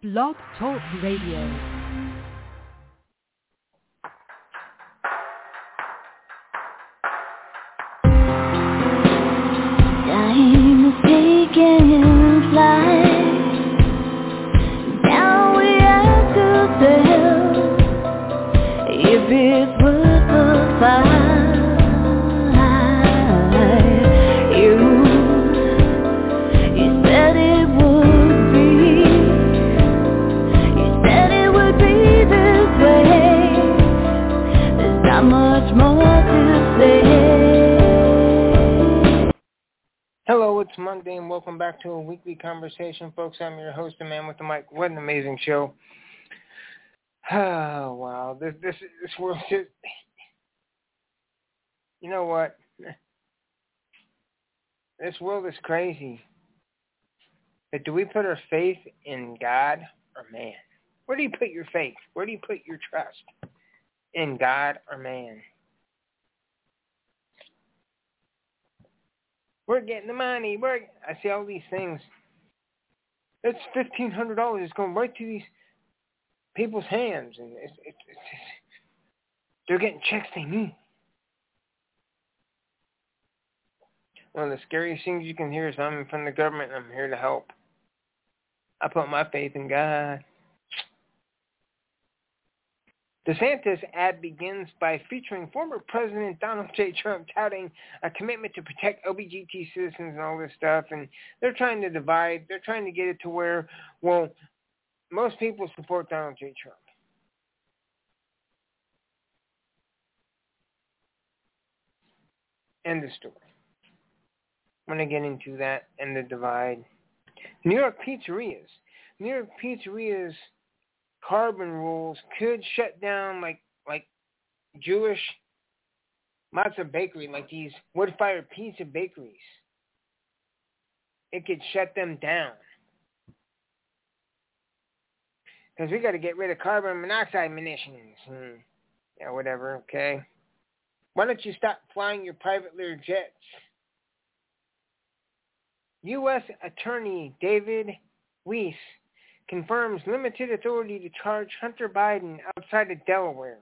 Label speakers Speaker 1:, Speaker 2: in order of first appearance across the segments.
Speaker 1: Blog Talk Radio.
Speaker 2: Time is taking flight. Now we have to tell if it's worth the fight. You said it would be. You said it would be this way. There's not much more to say.
Speaker 3: Hello, it's Monday, and welcome back to a weekly conversation, folks. I'm your host, the man with the mic. What an amazing show! Oh wow, this world just, you know what? This world is crazy. But do we put our faith in God or man? Where do you put your faith? Where do you put your trust? In God or man? We're getting the money. I see all these things. It's $1,500. It's going right to these people's hands, and it's they're getting checks they need. One of the scariest things you can hear is, I'm from the government and I'm here to help. I put my faith in God. DeSantis ad begins by featuring former President Donald J. Trump touting a commitment to protect LGBT citizens and all this stuff. And they're trying to divide. They're trying to get it to where, well, most people support Donald J. Trump. End of story. I'm going to get into that and the divide. New York pizzerias. New York pizzerias carbon rules could shut down like Jewish matzah bakery, like these wood-fired pizza bakeries. It could shut them down. Because we got to get rid of carbon monoxide emissions. Yeah, whatever, okay? Why don't you stop flying your private Lear jets? U.S. Attorney David Weiss confirms limited authority to charge Hunter Biden outside of Delaware.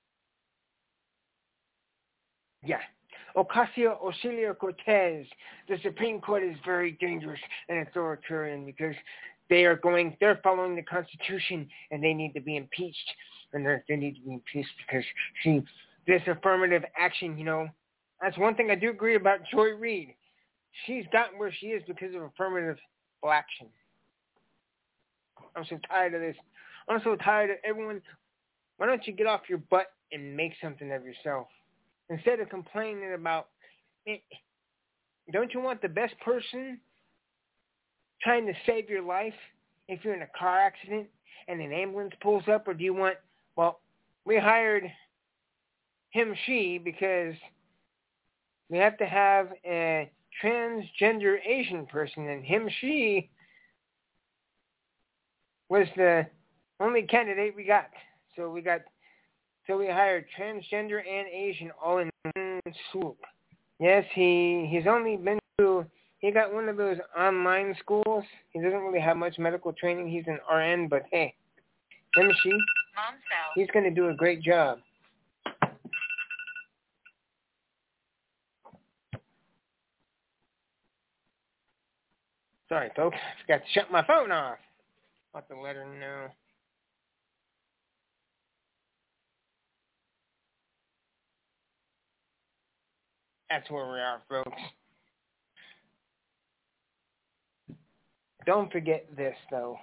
Speaker 3: Yeah. Ocasio-Cortez. The Supreme Court is very dangerous and authoritarian because they're following the Constitution, and they need to be impeached. And they need to be impeached because, see, this affirmative action, that's one thing I do agree about Joy Reid. She's gotten where she is because of affirmative action. I'm so tired of this. I'm so tired of everyone. Why don't you get off your butt and make something of yourself? Instead of complaining about it, don't you want the best person trying to save your life if you're in a car accident and an ambulance pulls up? Or do you want, well, we hired him, she, because we have to have a transgender Asian person, and him, she was the only candidate we got. So we hired transgender and Asian all in one swoop. Yes, he's only been to, he got one of those online schools. He doesn't really have much medical training. He's an RN, but hey, him, she, he's going to do a great job. Sorry, folks. I forgot to shut my phone off. I'll have to let her know. That's where we are, folks. Don't forget this, though.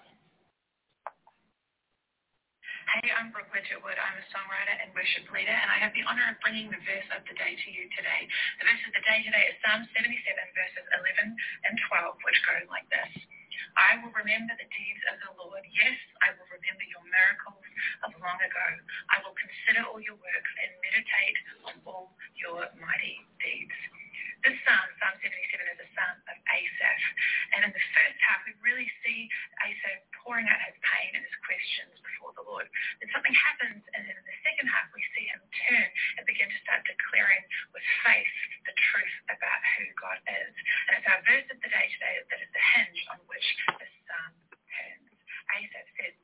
Speaker 4: Hey, I'm Brooke Wedgwood. I'm a songwriter and worship leader, and I have the honor of bringing the verse of the day to you today. The verse of the day today is Psalm 77, verses 11 and 12, which go like this. I will remember the deeds of the Lord. Yes, I will remember your miracles of long ago. I will consider all your works and meditate on all your mighty deeds. This psalm, Psalm 77, is a psalm of Asaph. And in the first half, we really see Asaph pouring out his pain and his questions before the Lord. Then something happens, and then in the second half, we see him turn and begin to start declaring with faith the truth about who God is. And it's our verse of the day today that is the hinge on which this psalm turns. Asaph says,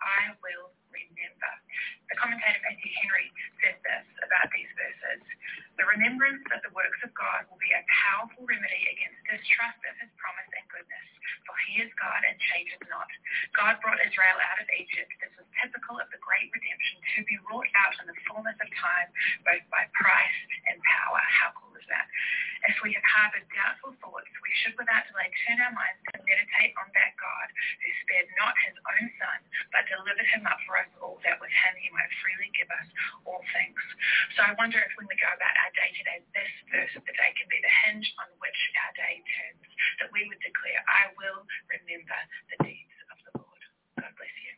Speaker 4: will remember. The commentator Matthew Henry says this about these verses. The remembrance of the works of God will be a powerful remedy against distrust of his promise and goodness, for he is God and changes not. God brought Israel out of Egypt. This was typical of the great redemption to be wrought out in the fullness of time, both by price and power. How cool is that? If we have harbored doubtful thoughts, we should without delay turn our minds to meditate on that God who spared not his own son, but delivered him up for us all, that with him he might freely give us all things. So I wonder if when we go about our day-to-day, this verse of the day can be the hinge on which our day turns, that we would declare, I will remember the deeds of the Lord. God bless you.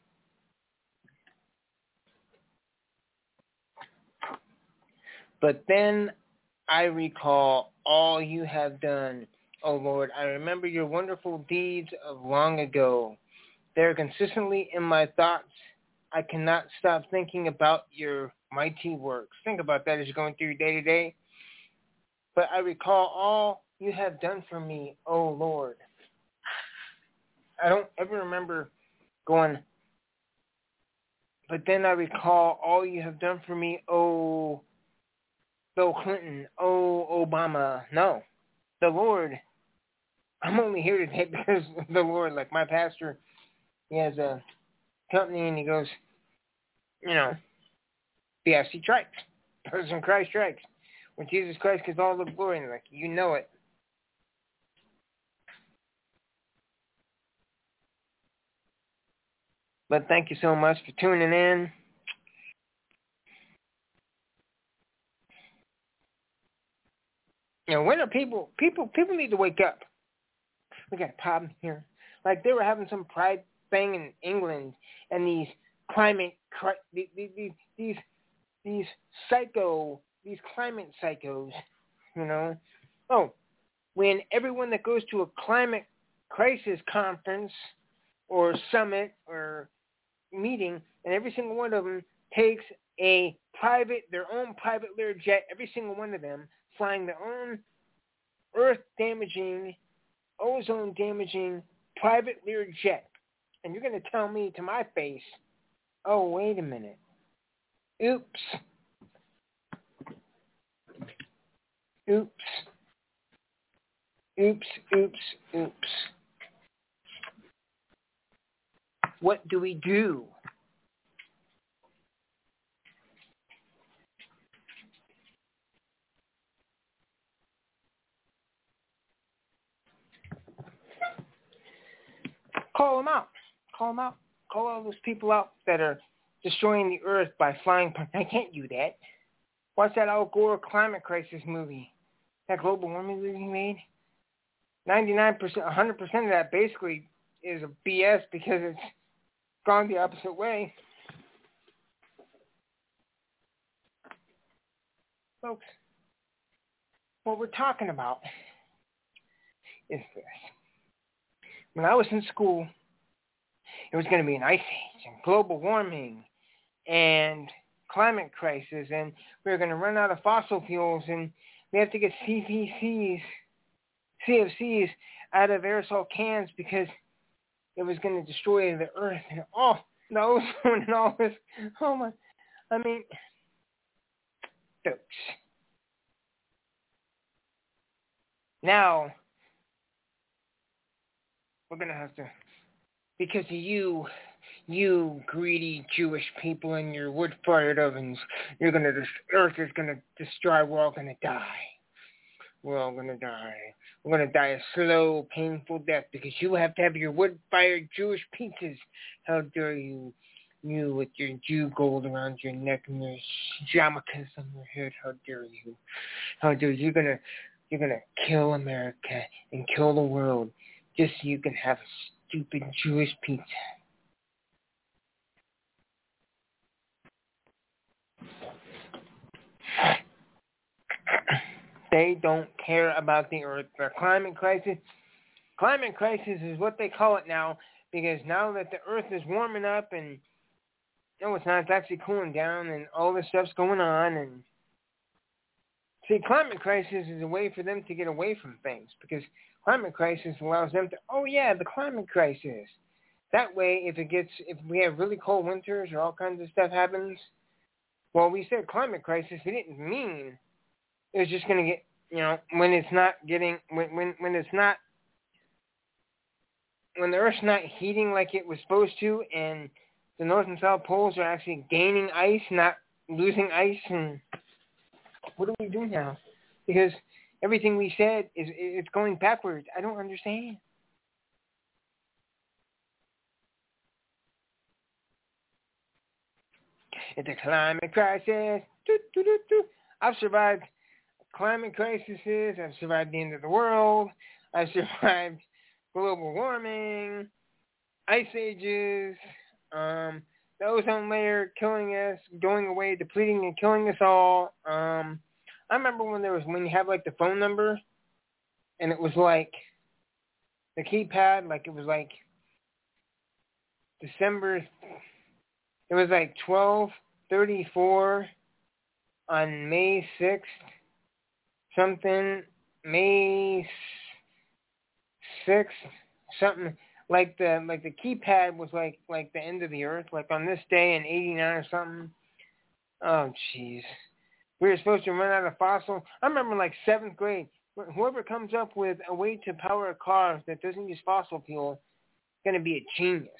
Speaker 3: But then I recall all you have done, O Lord. I remember your wonderful deeds of long ago. They are consistently in my thoughts. I cannot stop thinking about your mighty works. Think about that as you're going through your day-to-day. But I recall all you have done for me, O Lord. I don't ever remember going, but then I recall all you have done for me, O Bill Clinton, O Obama. No, the Lord. I'm only here today because of the Lord. Like my pastor, he has a company and he goes, BFC strikes. Person Christ strikes. When Jesus Christ gets all the glory, and like, you know it. But thank you so much for tuning in. When are people need to wake up. We got a problem here. Like they were having some pride thing in England, and these climate these climate psychos, Oh, when everyone that goes to a climate crisis conference or summit or meeting, and every single one of them takes their own private Learjet, every single one of them flying their own earth-damaging, ozone-damaging private Learjet. And you're going to tell me to my face, oh, wait a minute. Oops. What do we do? Call them out. Call all those people out that are destroying the earth by flying. I can't do that. Watch that Al Gore climate crisis movie. That global warming movie he made. 99%, 100% of that basically is a BS because it's gone the opposite way. Folks, what we're talking about is this. When I was in school, it was going to be an ice age and global warming and climate crisis, and we were going to run out of fossil fuels, and we have to get CFCs out of aerosol cans because it was going to destroy the earth and all the ozone and all this. Oh my! I mean, folks. Now we're going to have to, because of you greedy Jewish people and your wood-fired ovens, Earth is going to destroy. We're all going to die. We're all going to die. We're going to die a slow, painful death because you have to have your wood-fired Jewish pizzas. How dare you? You with your Jew gold around your neck and your yarmulkes on your head. How dare you? How dare you? You're gonna kill America and kill the world just so you can have a stupid Jewish pizza. They don't care about the earth. The climate crisis is what they call it now, because now that the earth is warming up and it's not, it's actually cooling down and all this stuff's going on. And see, climate crisis is a way for them to get away from things, because climate crisis allows them to, the climate crisis. That way, if we have really cold winters or all kinds of stuff happens, well, we said climate crisis. We didn't mean it was just going to get, when it's not getting, when it's not, when the Earth's not heating like it was supposed to, and the North and South poles are actually gaining ice, not losing ice, and what do we do now? Because everything we said it's going backwards. I don't understand. It's a climate crisis. I've survived climate crises. I've survived the end of the world. I've survived global warming, ice ages, the ozone layer killing us, going away, depleting and killing us all. I remember when you have like the phone number, and it was like the keypad, like it was like December. It was like 12:34 on May 6th, something, May 6th, something, like the keypad was like the end of the earth, like on this day in 89 or something. Oh, jeez. We were supposed to run out of fossil. I remember like 7th grade, whoever comes up with a way to power a car that doesn't use fossil fuel is going to be a genius.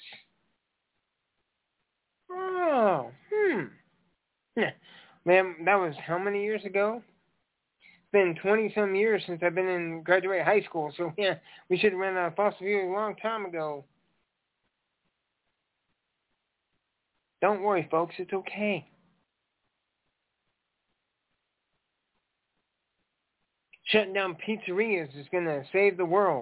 Speaker 3: Oh, yeah. Man, that was how many years ago? It's been 20-some years since I've been in graduate high school, so yeah, we should have run out of fossil fuel a long time ago. Don't worry, folks, it's okay. Shutting down pizzerias is going to save the world.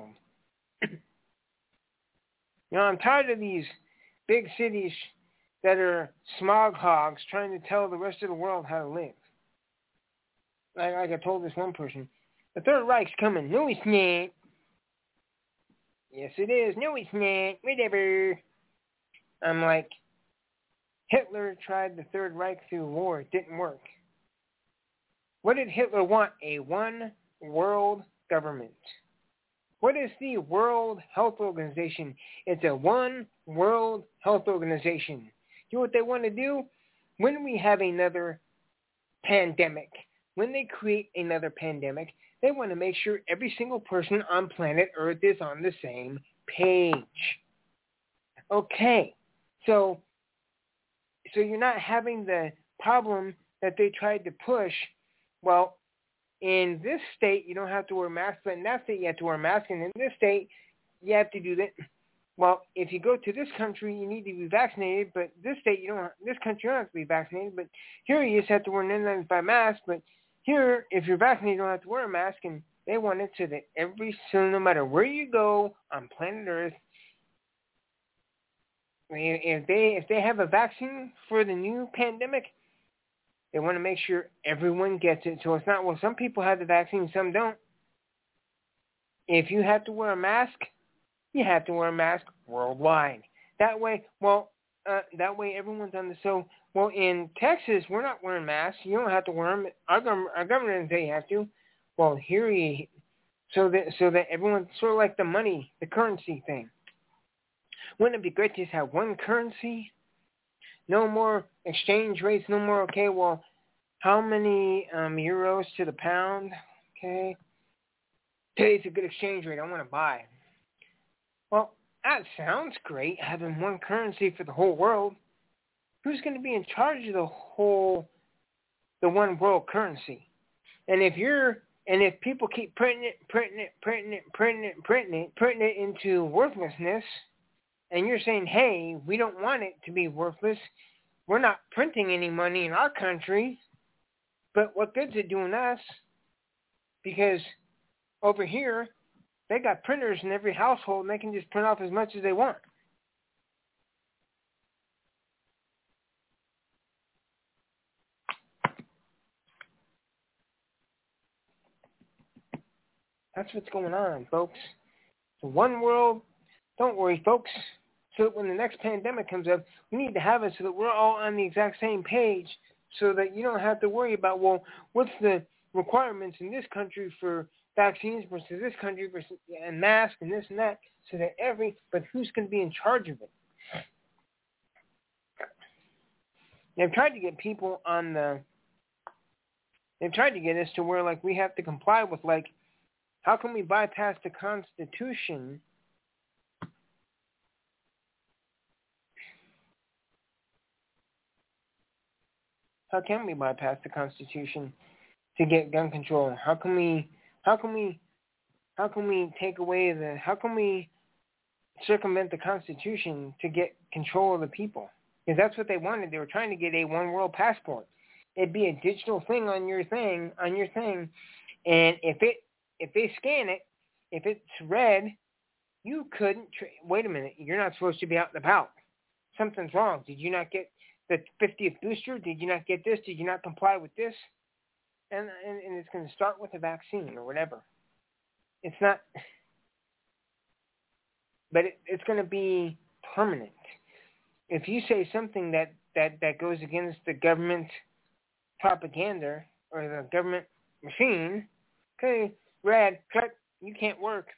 Speaker 3: I'm tired of these big cities that are smog hogs trying to tell the rest of the world how to live. Like I told this one person, the Third Reich's coming. No, it's not. Yes, it is. No, it's not. Whatever. I'm like, Hitler tried the Third Reich through war. It didn't work. What did Hitler want? A one-world government. What is the World Health Organization? It's a one-world health organization. You know what they want to do? When we have another pandemic, when they create another pandemic, they want to make sure every single person on planet Earth is on the same page. Okay, so you're not having the problem that they tried to push. Well, in this state, you don't have to wear masks, but in that state, you have to wear a mask, and in this state, you have to do that. Well, if you go to this country, you need to be vaccinated, but this state, this country, you don't have to be vaccinated, but here you just have to wear an N95 mask, but here, if you're vaccinated, you don't have to wear a mask, and they want it so that no matter where you go on planet Earth, if they have a vaccine for the new pandemic, they want to make sure everyone gets it. So it's not, well, some people have the vaccine, some don't. If you have to wear a mask, you have to wear a mask worldwide. That way everyone's on the, so, well, in Texas, we're not wearing masks. You don't have to wear them. Our government doesn't say you have to. Well, so that everyone, sort of like the money, the currency thing. Wouldn't it be great to just have one currency? No more exchange rates, no more, okay, well, how many euros to the pound? Okay. Today's a good exchange rate. I want to buy. Well, that sounds great, having one currency for the whole world. Who's going to be in charge of the one world currency? And if people keep printing it into worthlessness, and you're saying, hey, we don't want it to be worthless, we're not printing any money in our country, but what good's it doing us? Because over here, they got printers in every household, and they can just print off as much as they want. That's what's going on, folks. So one world, don't worry, folks. So that when the next pandemic comes up, we need to have it so that we're all on the exact same page, so that you don't have to worry about, well, what's the requirements in this country for vaccines versus this country versus and masks and this and that, so that but who's going to be in charge of it? They've tried to get people on the... They've tried to get us to where, like, we have to comply with, like, how can we bypass the Constitution? How can we bypass the Constitution to get gun control? How can we take away how can we circumvent the Constitution to get control of the people? Because that's what they wanted. They were trying to get a one world passport. It'd be a digital thing on your thing, and if they scan it, if it's red, you couldn't. Wait a minute, you're not supposed to be out and about. Something's wrong. Did you not get the 50th booster? Did you not get this? Did you not comply with this? And it's going to start with a vaccine or whatever. It's not, but it's going to be permanent. If you say something that goes against the government propaganda or the government machine, okay, red, click, you can't work.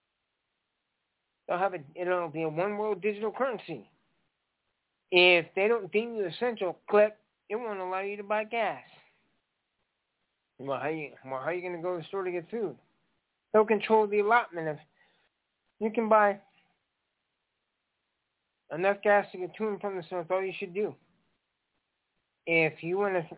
Speaker 3: It'll be a one world digital currency. If they don't deem you essential, click, it won't allow you to buy gas. Well, how are you going to go to the store to get food? They'll control the allotment of. You can buy enough gas to get to and from the store. That's all you should do. If you want to.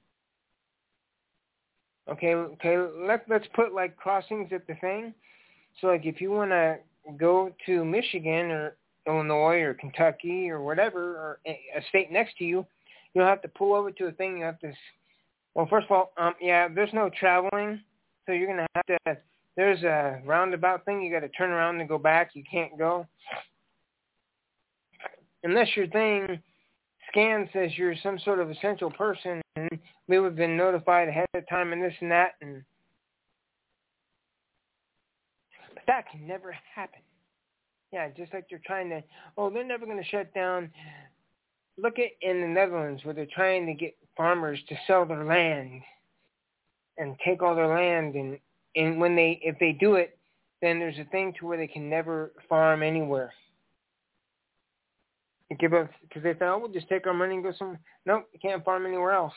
Speaker 3: Okay. Let's put like crossings at the thing. So like if you want to go to Michigan or Illinois or Kentucky or whatever, or a state next to you, you'll have to pull over to a thing. You have to. Well, first of all, there's no traveling, so you're gonna have to. There's a roundabout thing. You got to turn around and go back. You can't go unless your thing scan says you're some sort of essential person, and we would have been notified ahead of time and this and that, but that can never happen. Yeah, just like they're trying to. Oh, they're never going to shut down. Look at in the Netherlands where they're trying to get farmers to sell their land and take all their land, and if they do it, then there's a thing to where they can never farm anywhere. They give up because they thought, we'll just take our money and go somewhere. Nope, you can't farm anywhere else.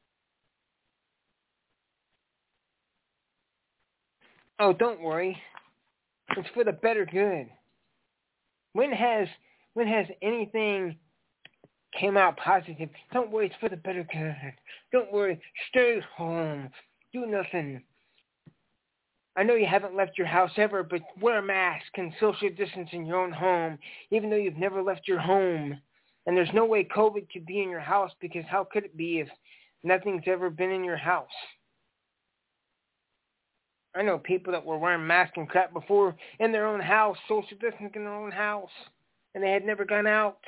Speaker 3: Oh, don't worry, it's for the better good. When has anything came out positive? Don't worry, it's for the better good. Don't worry, stay home, do nothing. I know you haven't left your house ever, but wear a mask and social distance in your own home, even though you've never left your home. And there's no way COVID could be in your house, because how could it be if nothing's ever been in your house? I know people that were wearing masks and crap before in their own house, social distancing in their own house, and they had never gone out.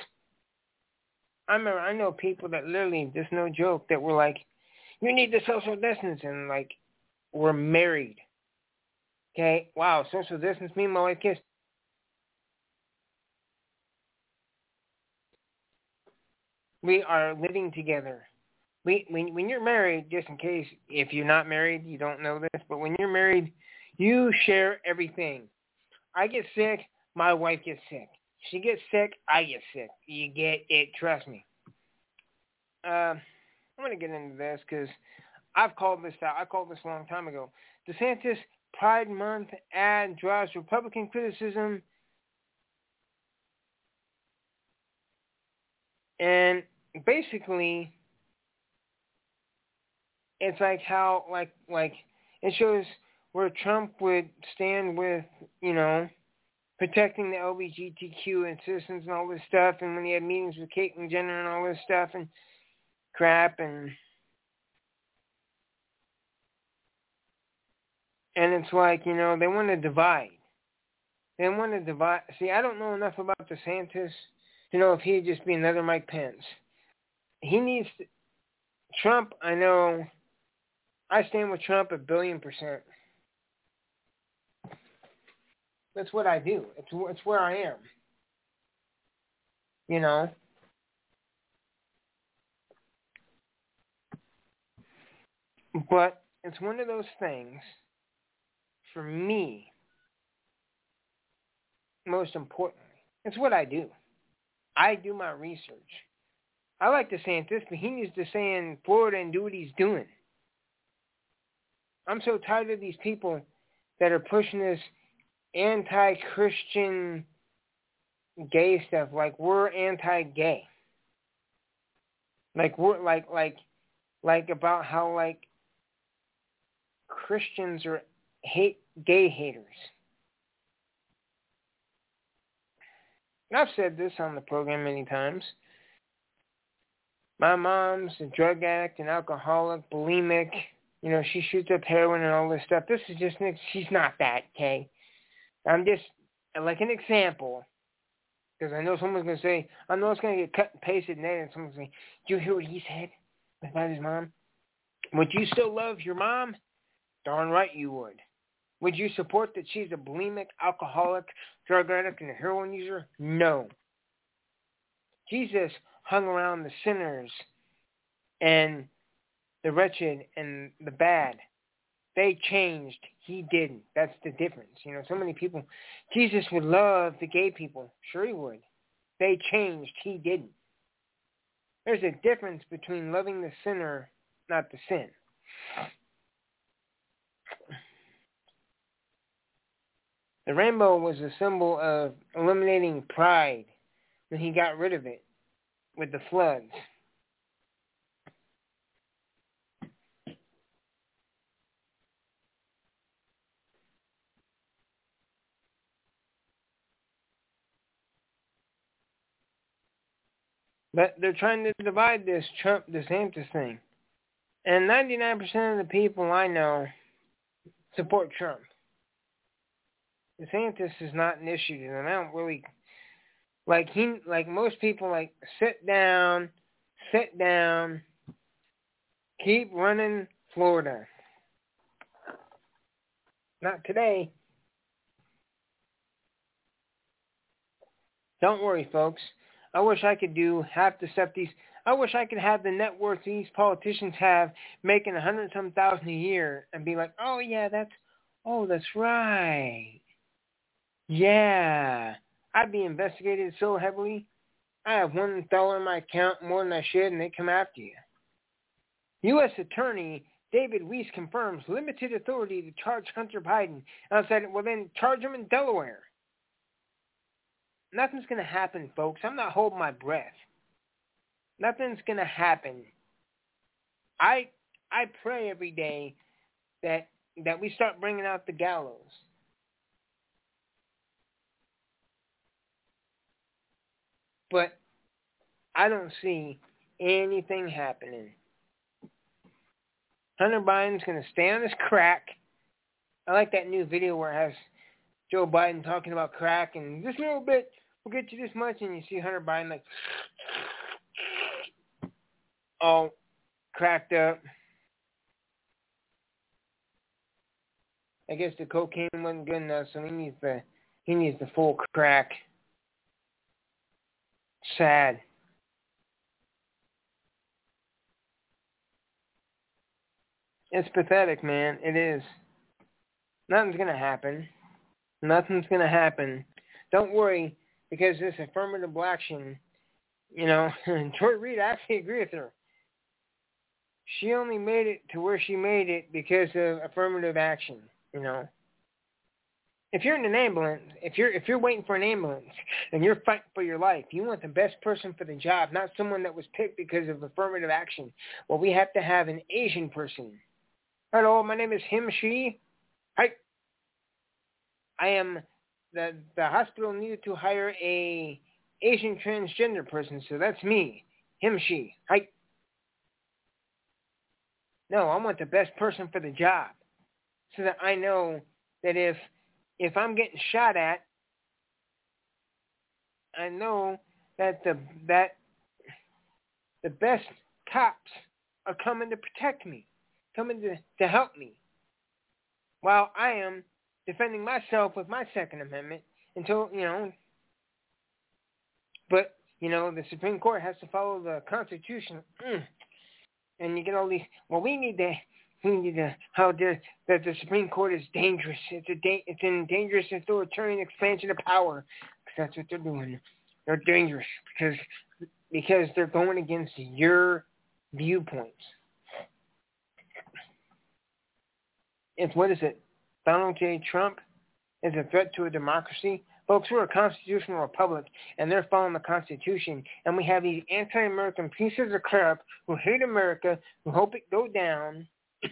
Speaker 3: I know people that literally, just no joke, that were like, you need the social distance, and like, were married. Okay, wow, social distance, me and my wife kissed. We are living together. When you're married, just in case, if you're not married, you don't know this, but when you're married, you share everything. I get sick, my wife gets sick. She gets sick, I get sick. You get it, trust me. I'm going to get into this because I've called this out. I called this a long time ago. DeSantis Pride Month ad draws Republican criticism. And basically, it's like how, like it shows where Trump would stand with, protecting the LGBTQ and citizens and all this stuff, and when he had meetings with Caitlyn Jenner and all this stuff and crap, and it's like, they want to divide. They want to divide. See, I don't know enough about DeSantis to know if he'd just be another Mike Pence. He needs to, Trump, I know, I stand with Trump 1,000,000,000%. That's what I do. It's where I am. But it's one of those things, for me, most importantly, it's what I do. I do my research. I like DeSantis, but he needs to stay in Florida and do what he's doing. I'm so tired of these people that are pushing this anti-Christian gay stuff. Like we're anti-gay. Like we're like about how like Christians are gay haters. And I've said this on the program many times. My mom's a drug addict, an alcoholic, bulimic. You know, she shoots up heroin and all this stuff. This is just, she's not that, okay? I'm just, like an example, because I know someone's going to say, I know it's going to get cut and pasted in there, and someone's going to say, do you hear what he said about his mom? Would you still love your mom? Darn right you would. Would you support that she's a bulimic, alcoholic, drug addict, and a heroin user? No. Jesus hung around the sinners and the wretched and the bad. They changed. He didn't. That's the difference. You know, so many people, Jesus would love the gay people. Sure he would. They changed. He didn't. There's a difference between loving the sinner, not the sin. The rainbow was a symbol of eliminating pride when he got rid of it with the floods. But they're trying to divide this Trump-DeSantis thing. And 99% of the people I know support Trump. DeSantis is not an issue to them. I don't really... Like most people, like, sit down, keep running Florida. Not today. Don't worry, folks. I wish I could do half the stuff I wish I could have the net worth these politicians have, making 100-some thousand a year, and be like, oh yeah, that's right. Yeah. I'd be investigated so heavily. I have $1 in my account more than I should, and they come after you. U.S. Attorney David Weiss confirms limited authority to charge Hunter Biden. And I said, well, then charge him in Delaware. Nothing's going to happen, folks. I'm not holding my breath. Nothing's going to happen. I pray every day that we start bringing out the gallows. But I don't see anything happening. Hunter Biden's going to stay on his crack. I like that new video where it has Joe Biden talking about crack and this little bit will get you this much, and you see Hunter Biden like all cracked up. I guess the cocaine wasn't good enough, so he needs the full crack. Sad. It's pathetic, man. It is. Nothing's going to happen. Nothing's going to happen. Don't worry, because this affirmative action, you know, Joy Reid, I actually agree with her. She only made it to where she made it because of affirmative action, you know. If you're in an ambulance, if you're waiting for an ambulance and you're fighting for your life, you want the best person for the job, not someone that was picked because of affirmative action. Well, we have to have an Asian person. Hello, my name is him, she. Hi. I am the hospital needed to hire a Asian transgender person, so that's me. Him, she. Hi. No, I want the best person for the job so that I know that if I'm getting shot at, I know that the best cops are coming to protect me, coming to help me, while I am defending myself with my Second Amendment until, you know, but, you know, the Supreme Court has to follow the Constitution, and you get all these, well, how that the Supreme Court is dangerous. It's a dangerous authoritarian expansion of power, because that's what they're doing. They're dangerous because they're going against your viewpoints. What is it? Donald J. Trump is a threat to a democracy. Folks, we're a constitutional republic, and they're following the Constitution. And we have these anti-American pieces of crap who hate America, who hope it go down,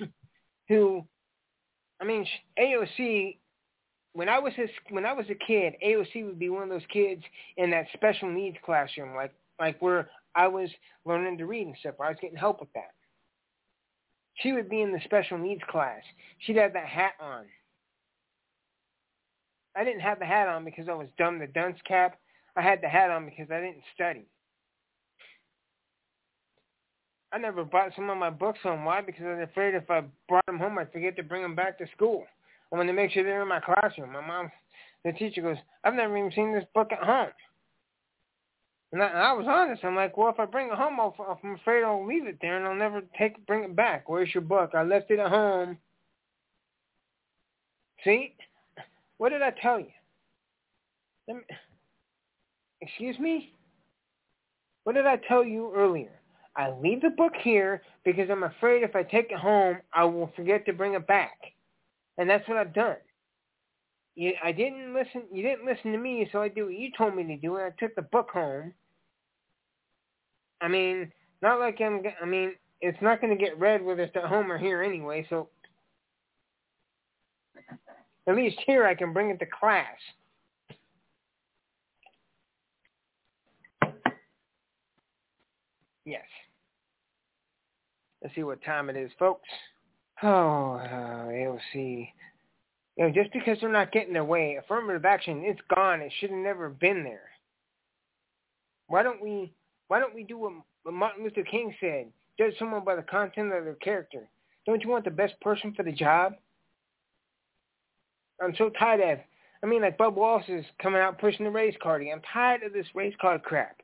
Speaker 3: AOC. When I was a kid, AOC would be one of those kids in that special needs classroom, like where I was learning to read and stuff. Where I was getting help with that. She would be in the special needs class. She'd have that hat on. I didn't have the hat on because I was dumb, the dunce cap. I had the hat on because I didn't study. I never brought some of my books home. Why? Because I was afraid if I brought them home, I'd forget to bring them back to school. I wanted to make sure they were in my classroom. The teacher goes, I've never even seen this book at home. And I was honest. I'm like, well, if I bring it home, I'm afraid I'll leave it there and I'll never bring it back. Where's your book? I left it at home. See? What did I tell you? Excuse me? What did I tell you earlier? I leave the book here because I'm afraid if I take it home, I will forget to bring it back. And that's what I've done. You didn't listen to me, so I did what you told me to do, and I took the book home. It's not going to get read whether it's at home or here anyway, so at least here I can bring it to class. Yes. Let's see what time it is, folks. AOC. Just because they're not getting their way, affirmative action, it's gone. It should have never been there. Why don't we do what Martin Luther King said? Judge someone by the content of their character. Don't you want the best person for the job? I'm so tired of, like Bub Walsh is coming out pushing the race carding. I'm tired of this race card crap.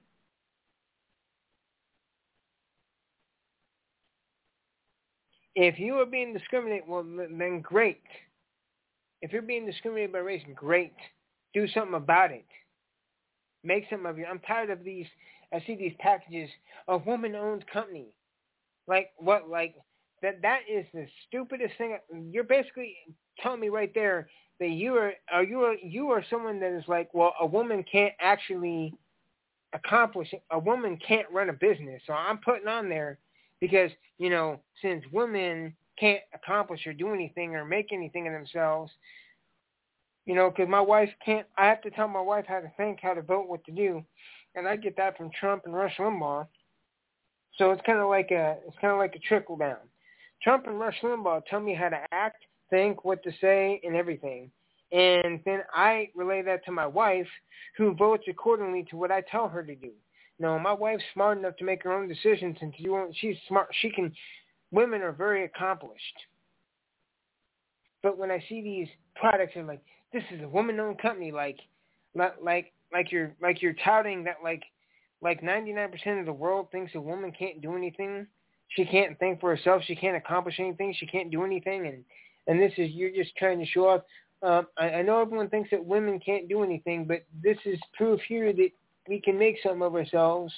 Speaker 3: If you are being discriminated, well, then great. If you're being discriminated by race, great. Do something about it. Make something of it. I'm tired of these. I see these packages of woman-owned company. Like what? Like that is the stupidest thing. You're basically telling me right there that you are someone that is like, well, a woman can't actually accomplish it. A woman can't run a business. So I'm putting on there because, since women can't accomplish or do anything or make anything of themselves, because my wife can't, I have to tell my wife how to think, how to vote, what to do. And I get that from Trump and Rush Limbaugh. So it's kind of like a trickle down. Trump and Rush Limbaugh tell me how to act, think, what to say, and everything. And then I relay that to my wife, who votes accordingly to what I tell her to do. No, my wife's smart enough to make her own decisions, and she's smart. Women are very accomplished. But when I see these products, I'm like, this is a woman-owned company. Like you're touting that like 99% of the world thinks a woman can't do anything. She can't think for herself. She can't accomplish anything. She can't do anything. And this is, you're just trying to show off. I know everyone thinks that women can't do anything, but this is proof here that we can make something of ourselves.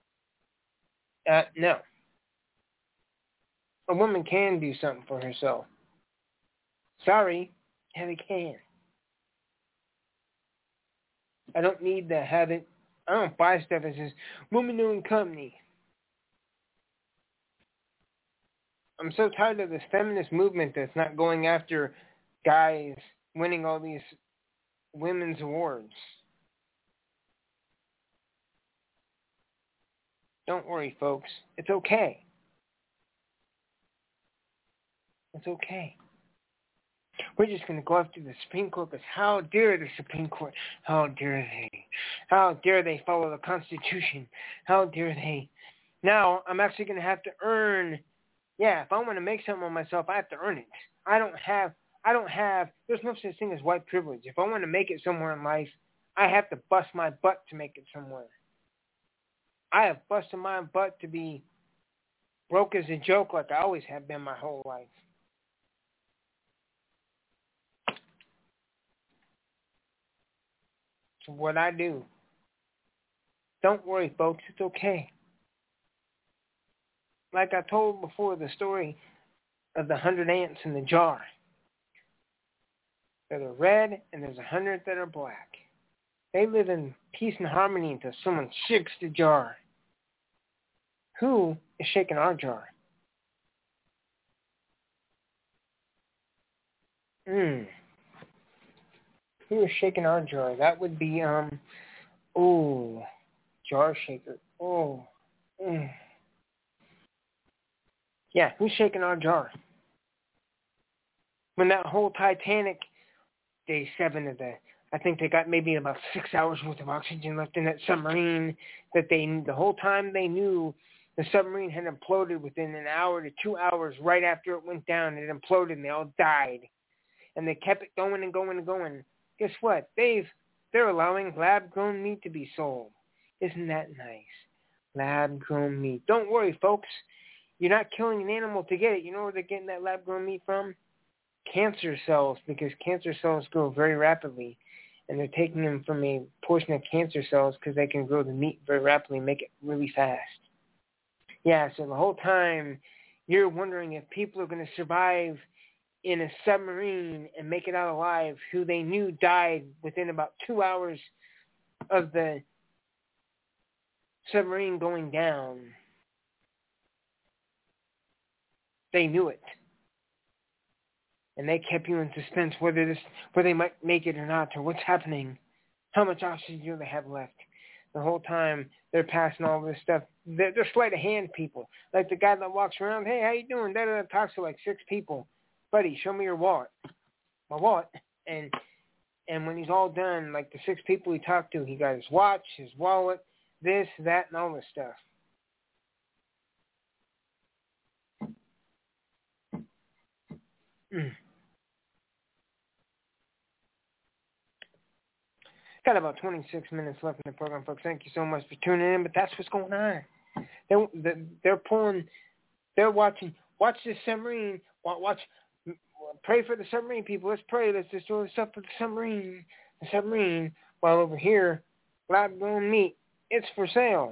Speaker 3: No. A woman can do something for herself. Sorry, yeah, they can. I don't need to have it. I don't buy stuff that says woman-owned company. I'm so tired of this feminist movement that's not going after guys winning all these women's awards. Don't worry, folks. It's okay. It's okay. We're just going to go after the Supreme Court because how dare the Supreme Court? How dare they? How dare they follow the Constitution? How dare they? Now, I'm actually going to have to earn. Yeah, if I want to make something of myself, I have to earn it. I don't have, there's no such thing as white privilege. If I want to make it somewhere in life, I have to bust my butt to make it somewhere. I have busted my butt to be broke as a joke like I always have been my whole life. So what I do, Don't worry, folks. It's okay. Like I told before, the story of the 100 ants in the jar. They're red, and there's 100 that are black. They live in peace and harmony until someone shakes the jar. Who is shaking our jar? Who is shaking our jar? That would be, jar shaker. Yeah, who's shaking our jar? When that whole Titanic, day 7 of that, I think they got maybe about 6 hours worth of oxygen left in that submarine, that the whole time they knew the submarine had imploded within an hour to 2 hours right after it went down. It imploded and they all died. And they kept it going and going and going. Guess what? They're allowing lab-grown meat to be sold. Isn't that nice? Lab-grown meat. Don't worry, folks. You're not killing an animal to get it. You know where they're getting that lab-grown meat from? Cancer cells, because cancer cells grow very rapidly. And they're taking them from a portion of cancer cells because they can grow the meat very rapidly and make it really fast. Yeah, so the whole time you're wondering if people are going to survive in a submarine and make it out alive, who they knew died within about 2 hours of the submarine going down. They knew it. And they kept you in suspense whether they might make it or not, or what's happening, how much oxygen do they have left. The whole time they're passing all this stuff. They're sleight of hand people. Like the guy that walks around, hey, how you doing? That talks to like 6 people. Buddy, show me your wallet. My wallet. And when he's all done, like the 6 people he talked to, he got his watch, his wallet, this, that, and all this stuff. Got about 26 minutes left in the program, folks. Thank you so much for tuning in, but that's what's going on. They're watching. Watch this submarine. Pray for the submarine, people. Let's pray. Let's destroy the stuff for the submarine. The submarine. While over here, lab-grown meat, it's for sale.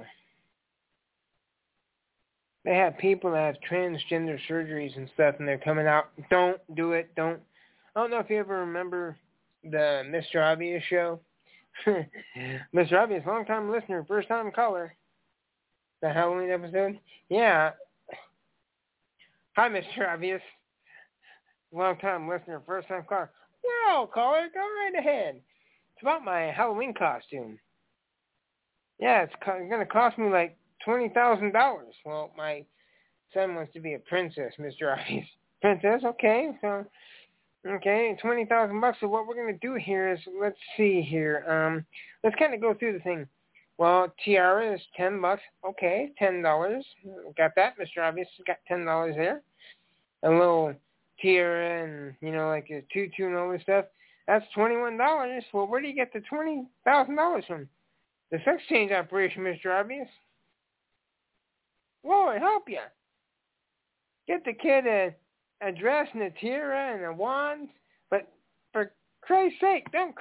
Speaker 3: They have people that have transgender surgeries and stuff, and they're coming out. Don't do it. Don't. I don't know if you ever remember the Mr. Obvious show. Mr. Obvious, long-time listener, first-time caller. The Halloween episode. Yeah. Hi, Mr. Obvious. Long-time listener, first-time caller. Well, caller, go right ahead. It's about my Halloween costume. Yeah, it's going to cost me like $20,000. Well, my son wants to be a princess, Mr. Obvious. Princess, okay. So, okay, $20,000. So what we're going to do here is, let's see here. Let's kind of go through the thing. Well, tiara is $10. Okay, $10. Got that, Mr. Obvious. Got $10 there. A little tiara and, like a tutu and all this stuff. That's $21. Well, where do you get the $20,000 from? The sex change operation, Mr. Obvious. Lord, help you. Get the kid a dress and a tiara and a wand, but for Christ's sake, don't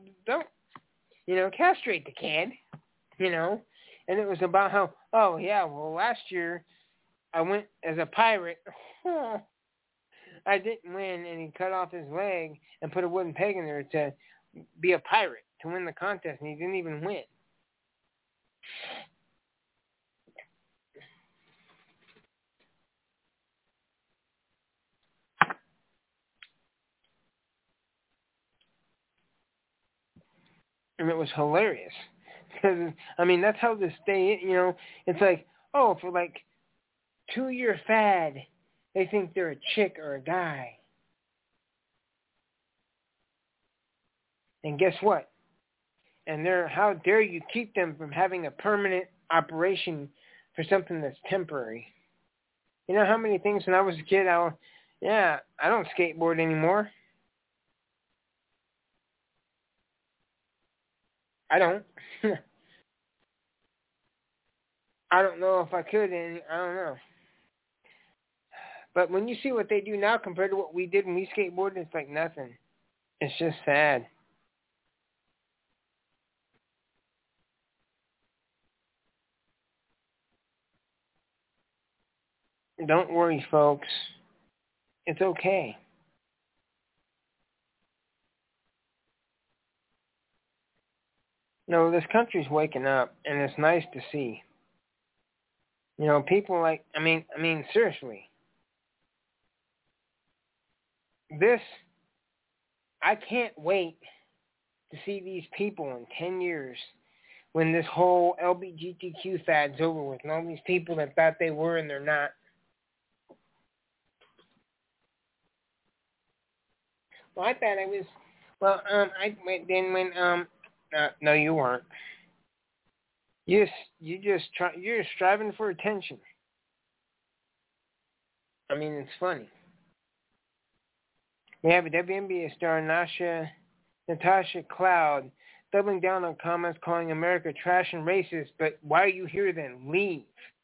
Speaker 3: castrate the kid, And it was about how, last year I went as a pirate. I didn't win, and he cut off his leg and put a wooden peg in there to be a pirate, to win the contest, and he didn't even win. And it was hilarious. Because, that's how this day, it's like, for like 2-year fad, they think they're a chick or a guy. And guess what? And how dare you keep them from having a permanent operation for something that's temporary? You know how many things when I was a kid, I don't skateboard anymore. I don't. I don't know if I could, and I don't know. But when you see what they do now compared to what we did when we skateboarded, it's like nothing. It's just sad. Don't worry, folks. It's okay. No, this country's waking up, and it's nice to see. People like, seriously. I can't wait to see these people in 10 years when this whole LGBTQ fad's over with and all these people that thought they were and they're not. Well, I thought I was, no, you weren't. You're striving for attention. It's funny. We have a WNBA star, Natasha Cloud, doubling down on comments calling America trash and racist, but why are you here then? Leave.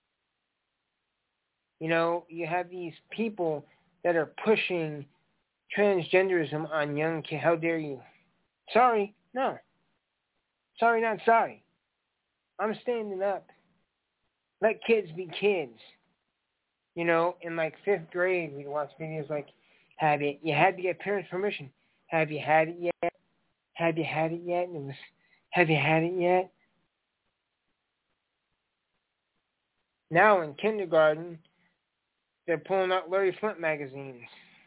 Speaker 3: You have these people that are pushing transgenderism on young kids. How dare you? Sorry, no. Sorry, not sorry. I'm standing up. Let kids be kids. In like 5th grade, we'd watch videos like, you had to get parents' permission. Have you had it yet? Have you had it yet? And it was, have you had it yet? Now in kindergarten, they're pulling out Larry Flint magazines.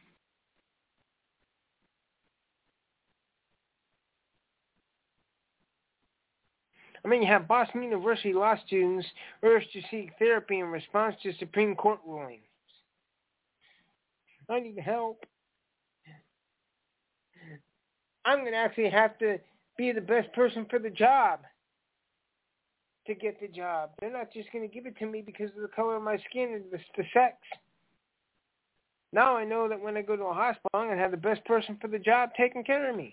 Speaker 3: You have Boston University law students urged to seek therapy in response to Supreme Court rulings. I need help. I'm going to actually have to be the best person for the job to get the job. They're not just going to give it to me because of the color of my skin and the sex. Now I know that when I go to a hospital, I'm going to have the best person for the job taking care of me.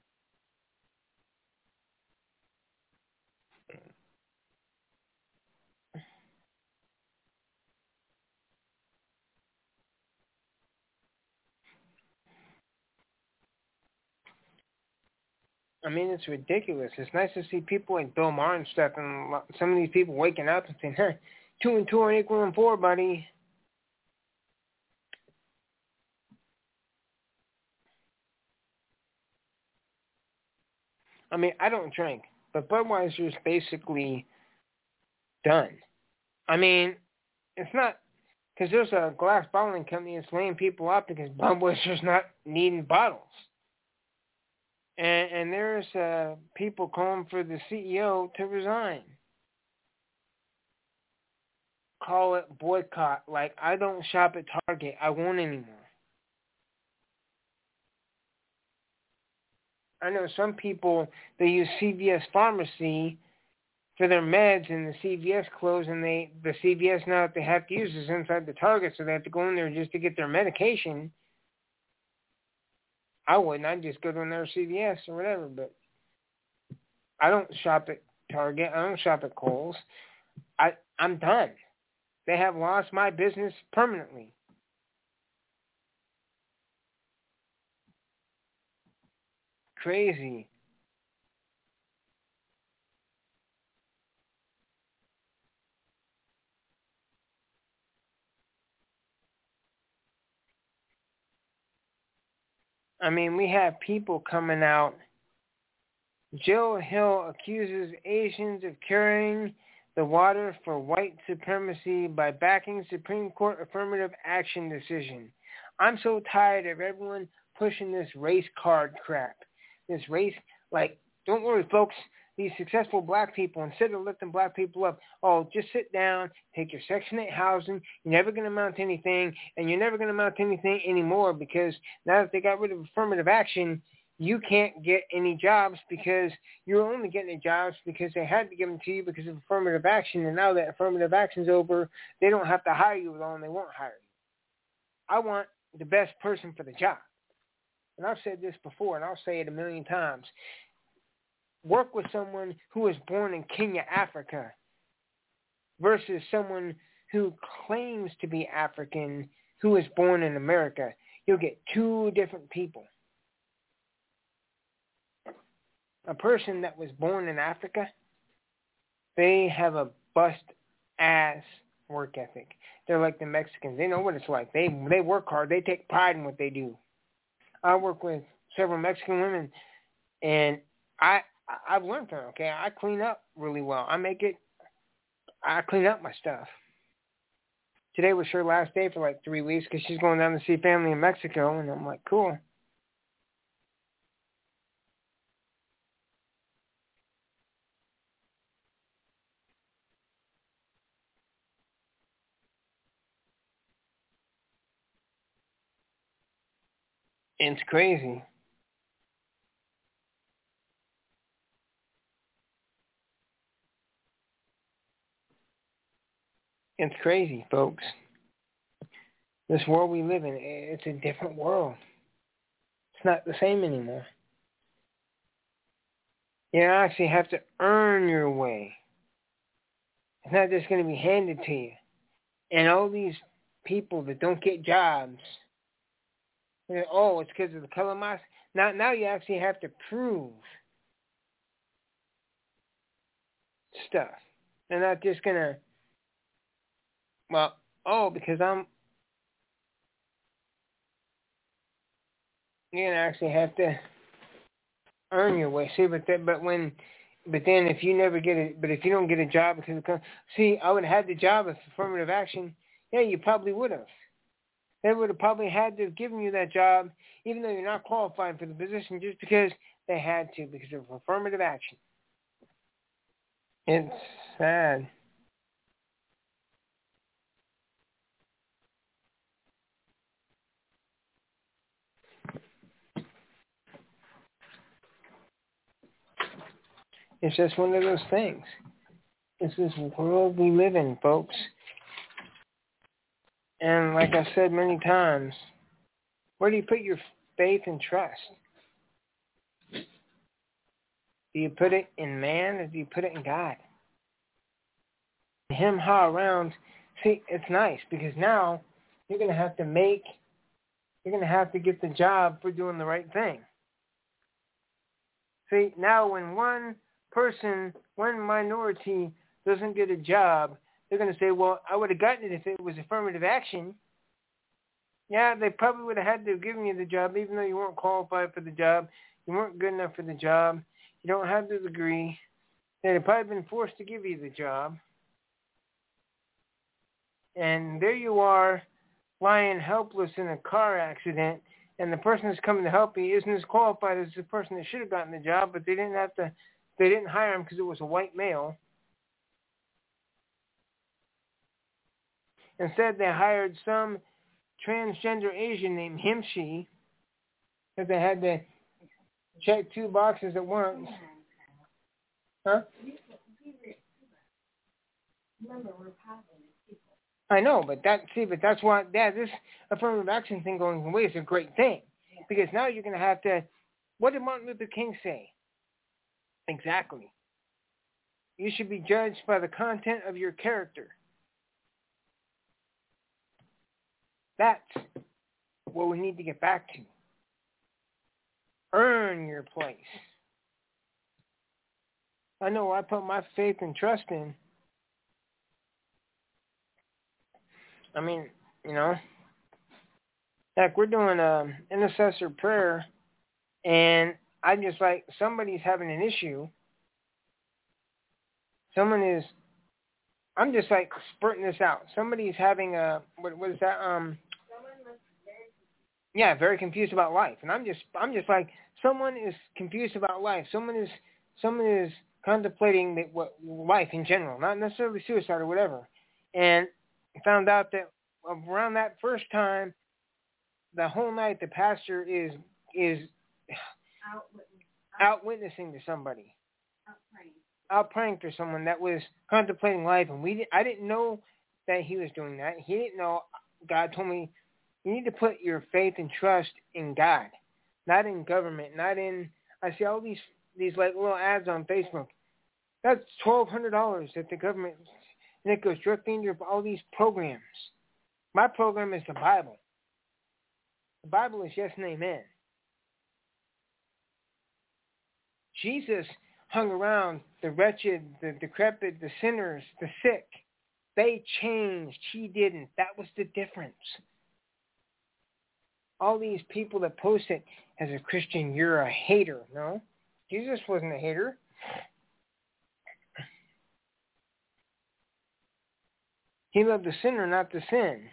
Speaker 3: It's ridiculous. It's nice to see people like Bill Maher and stuff, and some of these people waking up and saying, hey, 2 and 2 are equal than 4, buddy. I don't drink, but Budweiser's basically done. It's not, because there's a glass bottling company that's laying people up because Budweiser's not needing bottles. And there's people calling for the CEO to resign. Call it boycott. Like, I don't shop at Target. I won't anymore. I know some people, they use CVS Pharmacy for their meds, and the CVS closed, and the CVS now that they have to use is inside the Target, so they have to go in there just to get their medication. I wouldn't. I'd just go to another CVS or whatever, but I don't shop at Target. I don't shop at Kohl's. I'm done. They have lost my business permanently. Crazy. We have people coming out. Jill Hill accuses Asians of carrying the water for white supremacy by backing Supreme Court affirmative action decision. I'm so tired of everyone pushing this race card crap. This race, don't worry, folks. These successful black people, instead of lifting black people up, just sit down, take your Section 8 housing. You're never going to amount to anything, and you're never going to amount to anything anymore because now that they got rid of affirmative action, you can't get any jobs because you're only getting the jobs because they had to give them to you because of affirmative action, and now that affirmative action's over, they don't have to hire you at all, and they won't hire you. I want the best person for the job. And I've said this before, and I'll say it a million times. Work with someone who was born in Kenya, Africa, versus someone who claims to be African who was born in America. You'll get two different people. A person that was born in Africa, they have a bust-ass work ethic. They're like the Mexicans. They know what it's like. They work hard. They take pride in what they do. I work with several Mexican women, and I've learned from them. Okay, I clean up really well. I clean up my stuff. Today was her last day for like 3 weeks because she's going down to see family in Mexico, and I'm like, cool. It's crazy. It's crazy, folks. This world we live in, it's a different world. It's not the same anymore. You actually have to earn your way. It's not just going to be handed to you. And all these people that don't get jobs, it's because of the color mask. Now you actually have to prove stuff. They're not just going to, because you're going to actually have to earn your way. See, but then if you never get it, but if you don't get a job because of I would have had the job of affirmative action. Yeah, you probably would have. They would have probably had to have given you that job, even though you're not qualified for the position, just because they had to, because of affirmative action. It's sad. It's just one of those things. It's this world we live in, folks. And like I said many times, where do you put your faith and trust? Do you put it in man or do you put it in God? Him, how around, see, it's nice because now you're going to have to get the job for doing the right thing. See, now when one minority doesn't get a job, they're going to say, well, I would have gotten it if it was affirmative action. Yeah, they probably would have had to have given you the job, even though you weren't qualified for the job. You weren't good enough for the job. You don't have the degree. They'd have probably been forced to give you the job. And there you are, lying helpless in a car accident, and the person that's coming to help you isn't as qualified as the person that should have gotten the job, but they didn't hire him because it was a white male. Instead, they hired some transgender Asian named him, she, because they had to check 2 boxes at once. Huh? I know, but that's why, this affirmative action thing going away is a great thing. Because now you're going to have to, what did Martin Luther King say? Exactly. You should be judged by the content of your character. That's what we need to get back to. Earn your place. I know I put my faith and trust in. I mean, heck, we're doing intercessor prayer, and I'm just like, somebody's having an issue. I'm just like spurting this out. Somebody's having what is that? Very confused about life. And I'm just like, someone is confused about life. Someone is contemplating life in general, not necessarily suicide or whatever. And found out that around that first time, the whole night the pastor is out witnessing to somebody, out praying for someone that was contemplating life, and I didn't know that he was doing that. He didn't know. God told me, you need to put your faith and trust in God, not in government, not in. I see all these like little ads on Facebook. That's $1,200 that the government, and it goes directly into all these programs. My program is the Bible. The Bible is yes and amen. Jesus hung around the wretched, the decrepit, the sinners, the sick. They changed. He didn't. That was the difference. All these people that post it as a Christian, you're a hater. No, Jesus wasn't a hater. He loved the sinner, not the sin.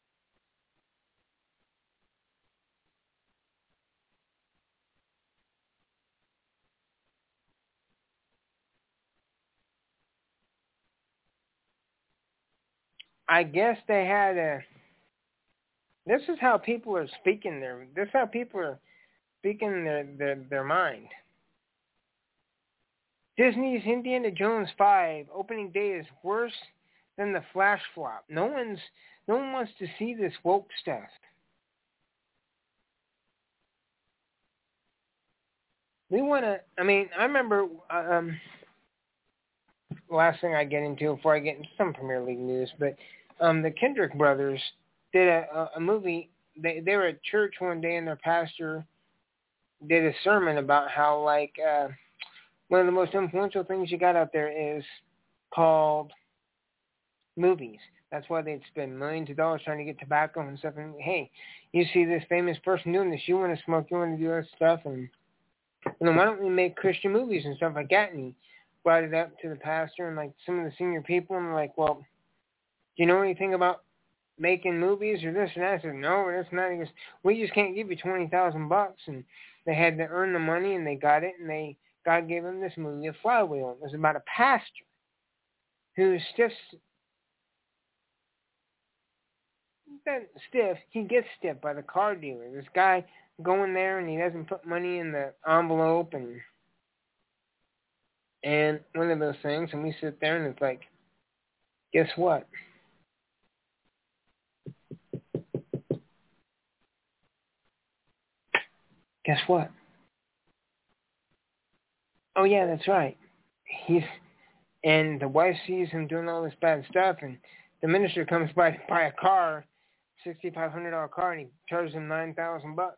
Speaker 3: I guess they had a... This is how people are speaking this is how people are speaking their mind. Disney's Indiana Jones 5 opening day is worse than the flash flop. No one wants to see this woke stuff. We want to... I mean, I remember... last thing I get into before I get into some Premier League news, but the Kendrick brothers did a movie. They were at church one day and their pastor did a sermon about how, like, one of the most influential things you got out there is called movies. That's why they'd spend millions of dollars trying to get tobacco and stuff. And, hey, you see this famous person doing this. You want to smoke, you want to do that stuff. And, why don't we make Christian movies and stuff like that? And he brought it up to the pastor and, like, some of the senior people. And they're like, well, do you know anything about making movies or this and that? I said, no, that's not. He goes, we just can't give you $20,000. And they had to earn the money, and they got it, and God gave them this movie, A Flywheel. It was about a pastor who's stiff. He gets stiffed by the car dealer. This guy going there, and he doesn't put money in the envelope, and one of those things, and we sit there, and it's like, guess what? Guess what? Oh, yeah, that's right. And the wife sees him doing all this bad stuff, and the minister comes by to buy a car, $6,500 car, and he charges him $9,000.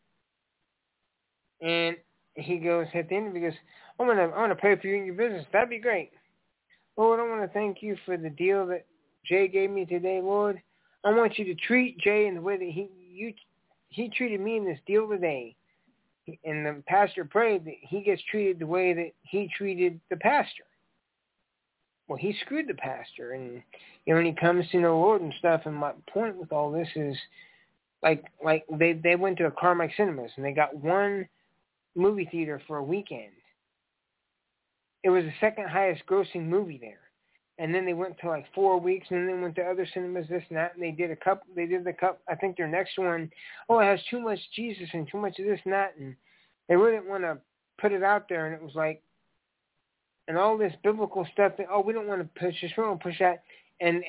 Speaker 3: And he goes, at the end of it, he goes, I want to pray for you in your business. That'd be great. Lord, I want to thank you for the deal that Jay gave me today, Lord. I want you to treat Jay in the way that he treated me in this deal today. And the pastor prayed that he gets treated the way that he treated the pastor. Well, he screwed the pastor. And, when he comes to know the Lord and stuff, and my point with all this is, like they went to a Carmack Cinemas, and they got one movie theater for a weekend. It was the second highest grossing movie there. And then they went to like 4 weeks, and then they went to other cinemas, this and that, and they did I think their next one, it has too much Jesus and too much of this and that, and they really didn't want to put it out there, and it was like, and all this biblical stuff that, we don't want to push this, we don't want to push that, and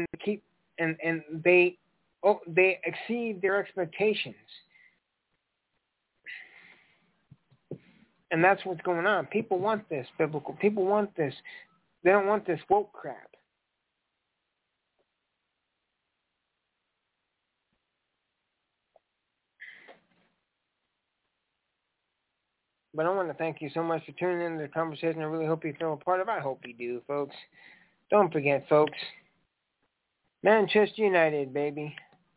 Speaker 3: they exceed their expectations. And that's what's going on. People want this biblical. People want this. They don't want this woke crap. But I want to thank you so much for tuning into the conversation. I really hope you feel a part of it. I hope you do, folks. Don't forget, folks. Manchester United, baby.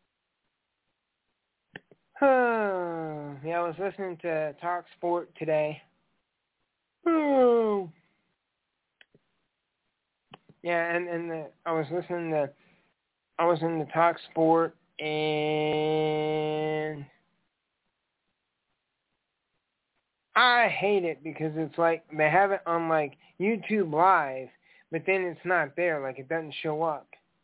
Speaker 3: Yeah, I was listening to Talk Sport today. Yeah, and I was in the Talk Sport, and I hate it because it's like they have it on like YouTube Live, but then it's not there, like it doesn't show up.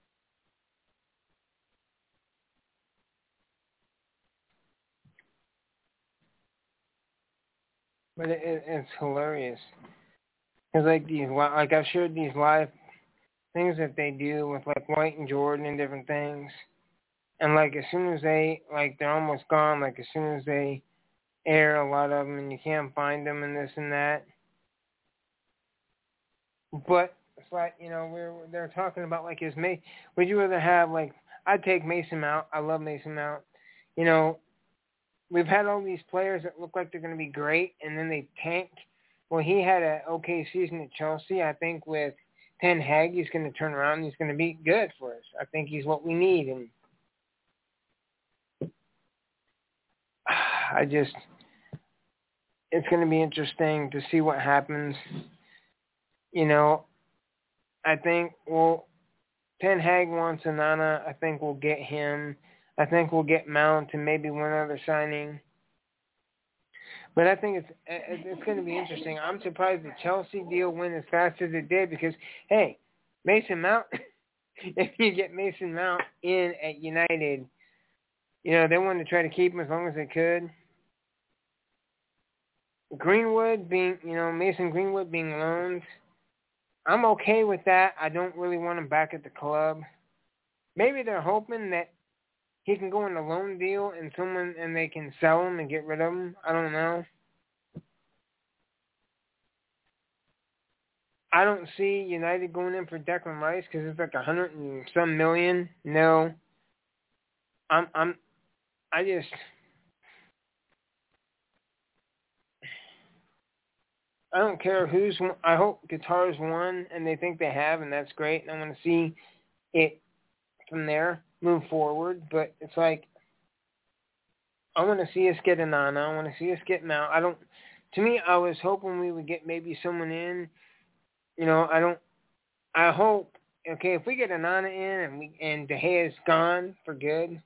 Speaker 3: But it's hilarious. Because like I've shared these live things that they do with like White and Jordan and different things. And like as soon as they're almost gone, like as soon as they air a lot of them and you can't find them and this and that. But it's like, they're talking about like would you rather have I'd take Mason Mount. I love Mason Mount. We've had all these players that look like they're going to be great, and then they tanked. Well, he had an okay season at Chelsea, I think, with Ten Hag, he's going to turn around and he's going to be good for us. I think he's what we need. And it's going to be interesting to see what happens. I think, Ten Hag wants Onana. I think we'll get him. I think we'll get Mount and maybe one other signing. But I think it's going to be interesting. I'm surprised the Chelsea deal went as fast as it did because, hey, Mason Mount, if you get Mason Mount in at United, they wanted to try to keep him as long as they could. Greenwood Mason Greenwood being loaned, I'm okay with that. I don't really want him back at the club. Maybe they're hoping that he can go on a loan deal and they can sell him and get rid of him. I don't know. I don't see United going in for Declan Rice because it's like 100 and some million. No. I don't care who's. I hope Qatar's won, and they think they have, and that's great. And I want to see it from there move forward. But it's like I want to see us get Onana. I want to see us get Mount. To me, I was hoping we would get maybe someone in. I hope. Okay, if we get Onana in and De Gea is gone for good,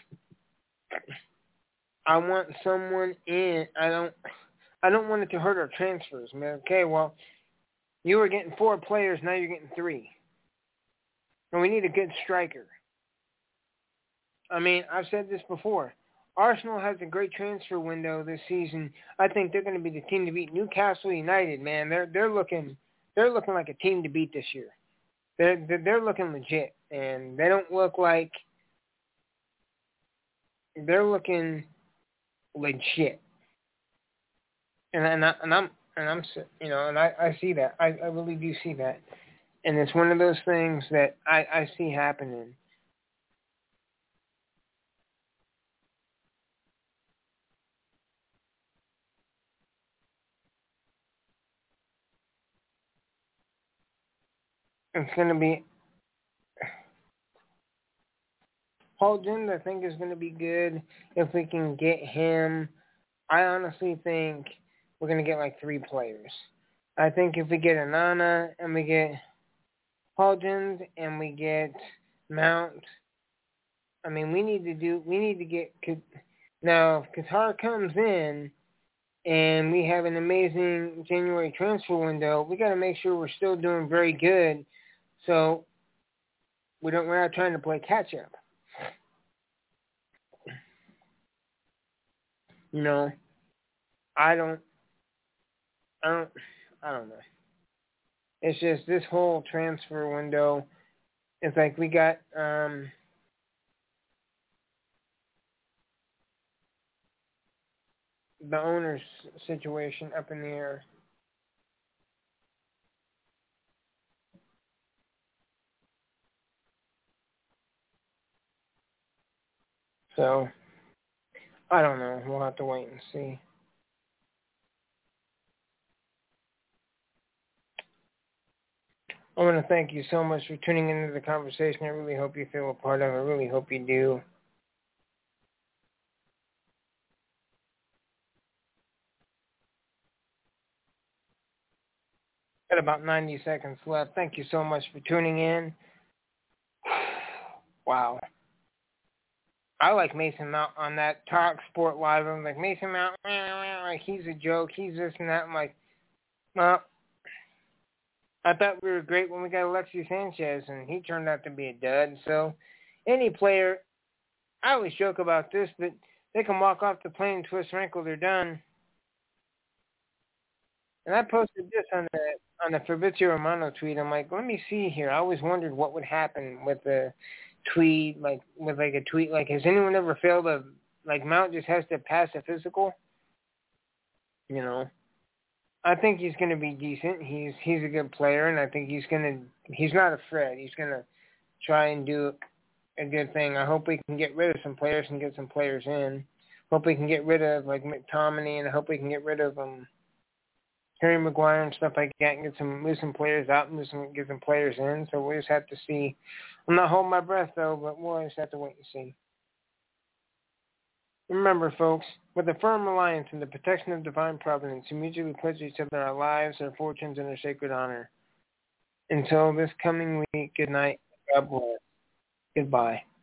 Speaker 3: I want someone in. I don't want it to hurt our transfers, man. Okay, well, you were getting 4 players, now you're getting 3. And we need a good striker. I mean, I've said this before. Arsenal has a great transfer window this season. I think they're going to be the team to beat. Newcastle United, man, they're looking like a team to beat this year. They're looking legit, and they don't look like they're looking legit. And I see that. I really do see that. And it's one of those things that I see happening. It's going to be Paul Jones, I think, is going to be good if we can get him. I honestly think we're going to get like 3 players. I think if we get Onana and we get Paul Jones and we get Mount, I mean, we need to get, now if Qatar comes in and we have an amazing January transfer window, we got to make sure we're still doing very good. So we're not trying to play catch up. I don't know. It's just this whole transfer window. It's like we got the owner's situation up in the air. So I don't know. We'll have to wait and see. I want to thank you so much for tuning into the conversation. I really hope you feel a part of it. I really hope you do. Got about 90 seconds left. Thank you so much for tuning in. Wow. I like Mason Mount on that Talk Sport Live. I'm like, Mason Mount, like he's a joke. He's this and that. I'm like, well, I thought we were great when we got Alexis Sanchez, and he turned out to be a dud. So any player, I always joke about this, but they can walk off the plane, twist their ankle, they're done. And I posted this on the Fabrizio Romano tweet. I'm like, let me see here. I always wondered what would happen with the tweet, like with like a tweet. Like, has anyone ever failed a, like Mount just has to pass a physical? I think he's going to be decent. He's a good player, and I think he's not a threat. He's going to try and do a good thing. I hope we can get rid of some players and get some players in. Hope we can get rid of like McTominay, and I hope we can get rid of Harry Maguire and stuff like that, and move some players out and get some players in. So we'll just have to see. I'm not holding my breath though, but we'll just have to wait and see. Remember, folks, with a firm reliance in the protection of divine providence, who mutually pledge each other our lives, our fortunes, and our sacred honor. Until this coming week, good night. God bless. Goodbye.